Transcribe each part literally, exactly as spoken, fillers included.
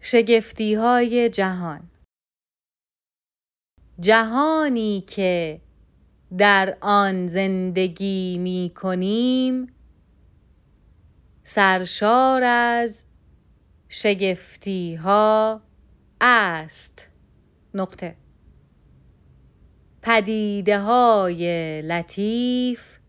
شگفتی‌های جهان. جهانی که در آن زندگی می کنیم سرشار از شگفتی‌ها است. نقطه. پدیده‌های لطیف،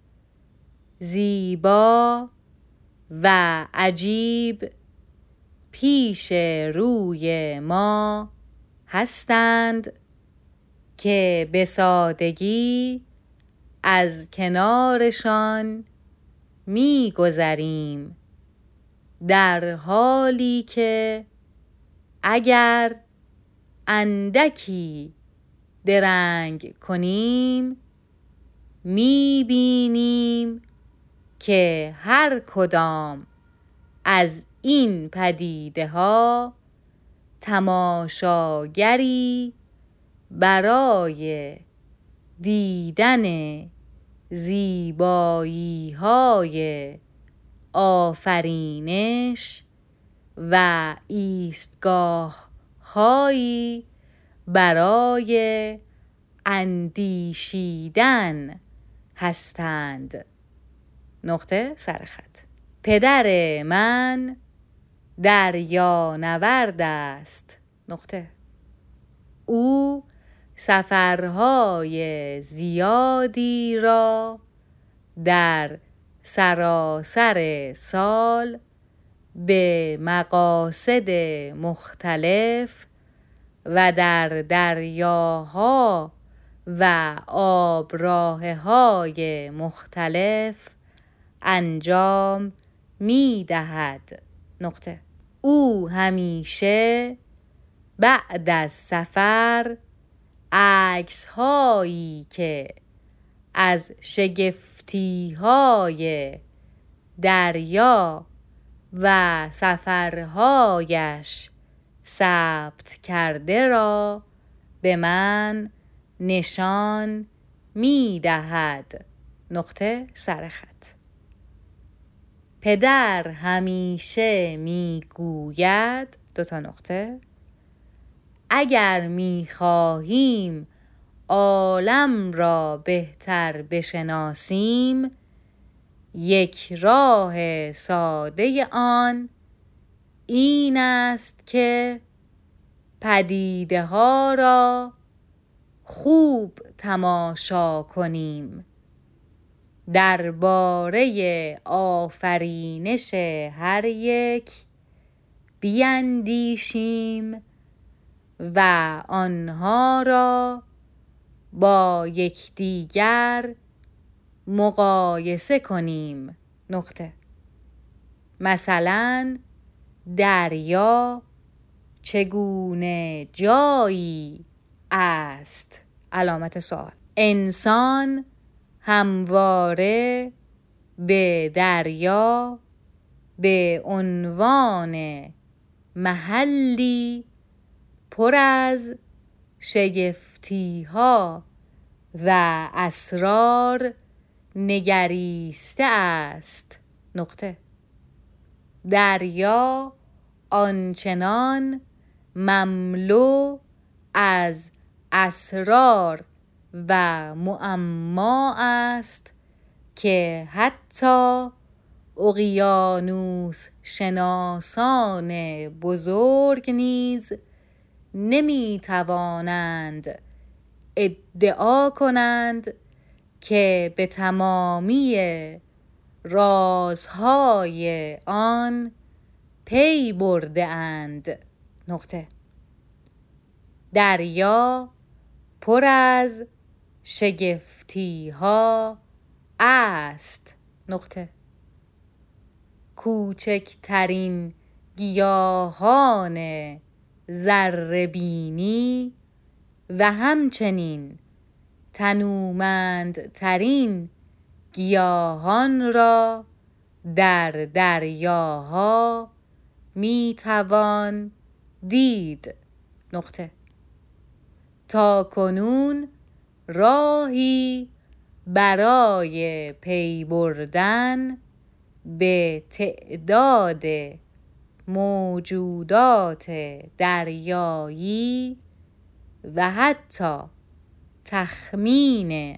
زیبا و عجیب پیش روی ما هستند که به سادگی از کنارشان می گذریم، در حالی که اگر اندکی درنگ کنیم می بینیم که هر کدام از این پدیده ها تماشاگری برای دیدن زیبایی های آفرینش و ایستگاه هایی برای اندیشیدن هستند. نقطه سرخط. پدر من دریانورد است. نقطه. او سفرهای زیادی را در سراسر سال به مقاصد مختلف و در دریاها و آبراههای مختلف انجام می دهد. نقطه. او همیشه بعد از سفر عکس هایی که از شگفتی های دریا و سفرهایش ثبت کرده را به من نشان می دهد. نقطه سرخط. پدر همیشه می گوید دو تا نقطه اگر می خواهیم عالم را بهتر بشناسیم یک راه ساده آن این است که پدیده ها را خوب تماشا کنیم، درباره آفرینش هر یک بیندیشیم و آنها را با یکدیگر مقایسه کنیم. نقطه. مثلا دریا چگونه جایی است؟ علامت سوال. انسان همواره به دریا به عنوان محلی پر از شگفتی‌ها و اسرار نگریسته است. نقطه. دریا آنچنان مملو از اسرار و معما است که حتی اقیانوس شناسان بزرگ نیز نمی توانند ادعا کنند که به تمامی رازهای آن پی برده اند. نقطه. دریا پر از شگفتی‌ها است. نقطه. کوچکترین گیاهان ذره‌بینی و همچنین تنومندترین گیاهان را در دریاها می توان دید. نقطه. تا کنون راهی برای پی بردن به تعداد موجودات دریایی و حتی تخمین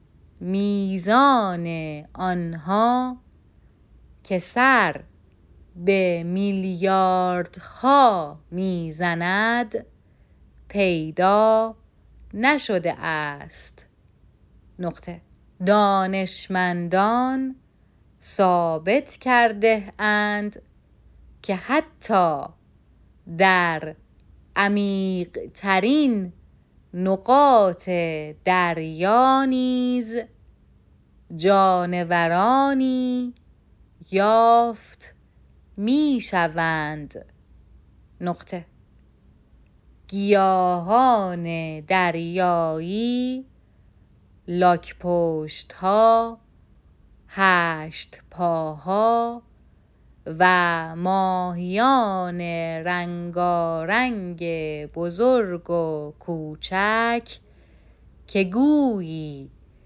میزان آنها که سر به میلیاردها میزند پیدا نشده است. نقطه. دانشمندان ثابت کرده اند که حتی در عمیق ترین نقاط دریا نیز جانورانی یافت می شوند. نقطه. گیاهان دریایی، لاک‌پشت ها، هشت پاها و ماهیان رنگارنگ بزرگ و کوچک که گویی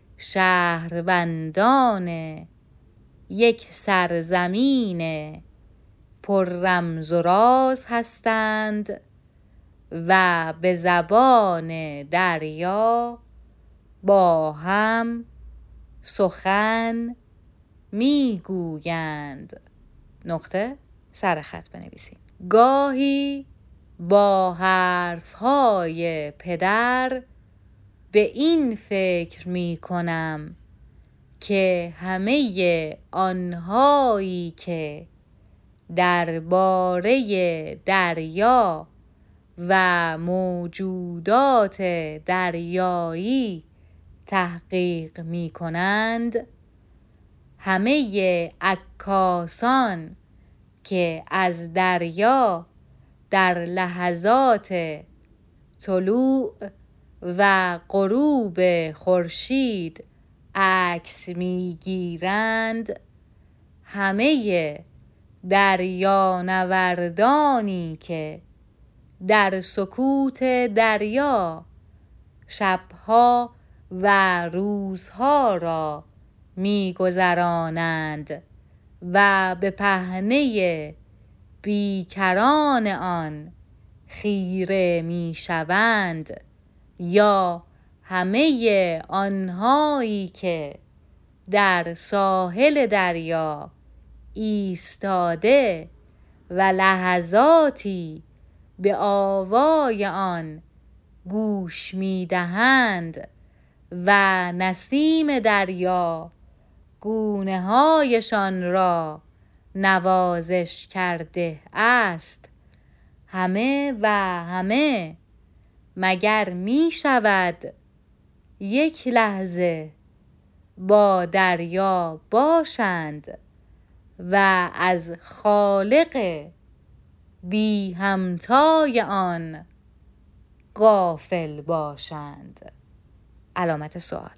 شهروندان یک سرزمین پر رمز و راز هستند و به زبان دریا با هم سخن میگویند. نقطه. سر خط بنویسید. گاهی با حرفهای پدر به این فکر می کنم که همه آنهایی که درباره دریا و موجودات دریایی تحقیق می کنند، همه عکاسان که از دریا در لحظات طلوع و غروب خورشید عکس میگیرند، همه دریانوردانی که در سکوت دریا شبها و روزها را میگذرانند و به پهنه بیکران آن خیره میشوند، یا همه آنهایی که در ساحل دریا ایستاده و لحظاتی به آوای آن گوش میدهند و نسیم دریا گونه هایشان را نوازش کرده است، همه و همه مگر می شود یک لحظه با دریا باشند و از خالق بی همتای آن غافل باشند؟ علامت سوال.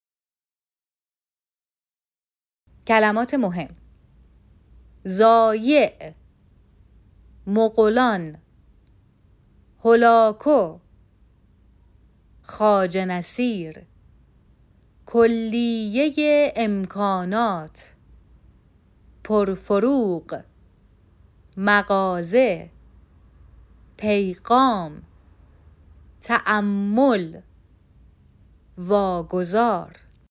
کلمات مهم: ضایع، مغولان، هولاکو، خواجه نصیر، کلیه امکانات، پرفروغ، مغازه، پیغام، تأمل، واگذار.